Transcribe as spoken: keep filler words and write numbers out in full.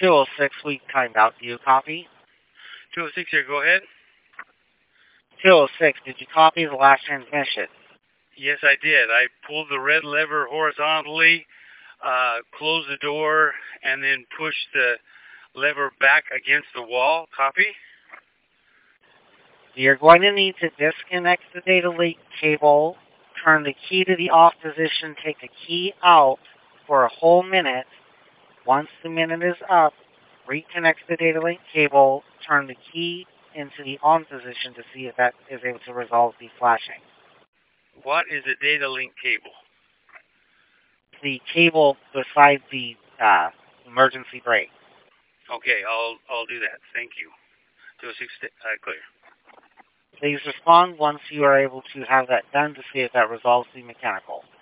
two oh six, we timed out. Do you copy? two oh six here, go ahead. two oh six, did you copy the last transmission? Yes, I did. I pulled the red lever horizontally, uh, closed the door, and then pushed the lever back against the wall. Copy? You're going to need to disconnect the data link cable, turn the key to the off position, take the key out for a whole minute. Once the minute is up, reconnect the data link cable, turn the key into the on position to see if that is able to resolve the flashing. What is a data link cable? The cable beside the uh, emergency brake. Okay, I'll I'll do that. Thank you. two oh six, uh, clear. Please respond once you are able to have that done to see if that resolves the mechanical.